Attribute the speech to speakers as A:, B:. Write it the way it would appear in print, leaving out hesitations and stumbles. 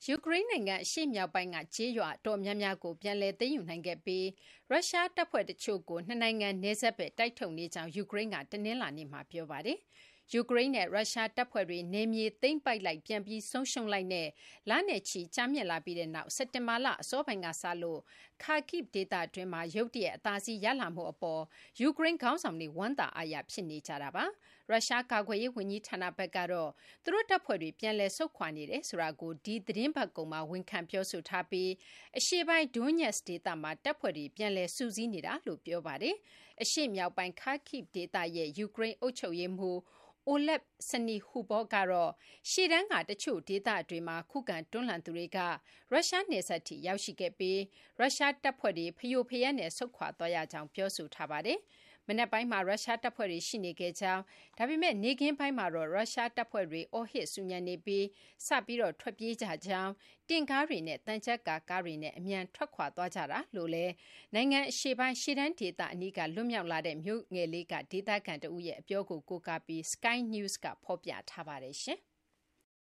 A: ယူကရိန်းနိုင်ငံအရှေ့မြောက်ပိုင်းကကျေးရွာအတော်များများကိုပြန်လည်သိမ်းယူနိုင်ခဲ့ပြီးရုရှားတပ်ဖွဲ့တချို့ကိုနှစ်နိုင်ငံနယ်စပ်ဘက်တိုက်ထုတ်နေကြောင်းယူကရိန်းကတနင်္လာနေ့မှာပြောပါတယ်။ယူကရိန်းနဲ့ရုရှားတပ်ဖွဲ့တွေနယ်မြေသိမ်းပိုက်လိုက်ပြန်ပြီးဆုံးရှုံးလိုက်နဲ့လနဲ့ချီကြာမြင့်လာပြီးတဲ့နောက်စက်တင်ဘာလအစောပိုင်းကစလို့ခါကိဗ်ဒေသတွင်းမှာရုတ်တရက်အသာစီးရလာမှုအပေါ်ယူကရိန်းခေါင်းဆောင်တွေဝမ်းသာအားရဖြစ်နေကြတာပါ။ရုရှားကာကွယ်ရေးဝန်ကြီးဌာနဘက်ကတော့သူတို့တပ်ဖွဲ့တွေပြန်လည်ဆုတ်ခွာနေတယ်ဆိုတာကိုဒီသတင်းပတ်ကုန်မှာဝန်ခံပြောဆိုထားပြီးအရှေ့ပိုင်းဒွန်းညက်စ်ဒေသမှာတပ်ဖွဲ့တွေပြန်လည်စုစည်းနေတာလို့ပြောပါတယ်။အရှေ့မြောက်ပိုင်းခါကိဗ်ဒေသရဲ့ယူကရိန်းအုပ်ချုပ်ရေးမှူးအိုလက်စနီဟူဘော့ကတော့ရှေ့တန်းကတချို့ဒေသတွေမှာခုခံတွန်းလှန်သူတွေကရုရှားနယ်စပ်ထိရောက်ရှိခဲ့ပြီးရုရှားတပ်ဖွဲ့တွေဖျို့ဖျက်နဲ့ဆုတ်ခွာသွားရကြောင်းပြောဆိုထားပါတယ်။မနက်ပိုင်းမှာရုရှားတပ်ဖွဲ့တွေရှိနေခဲ့ကြောင်းဒါပေမဲ့နေ့ခင်းပိုင်းမှာတော့ရုရှားတပ်ဖွဲ့တွေအော်ဟစ်ဆူညံနေပြီးစပြီးတော့ထွက်ပြေးကြကြောင်းတင့်ကားတွေနဲ့တန်ချက်ကားတွေနဲ့အမြန်ထွက်ခွာသွားကြတာလို့လည်းနိုင်ငံအရှေ့ပိုင်းရှေ့တန်းဒေသအနီးကလွတ်မြောက်လာတဲ့မြို့ငယ်လေးကဒေသခံတဦးရဲ့အပြောကိုကိုးကားပြီး Sky News ကဖော်ပြထားပါတယ်ရှင်။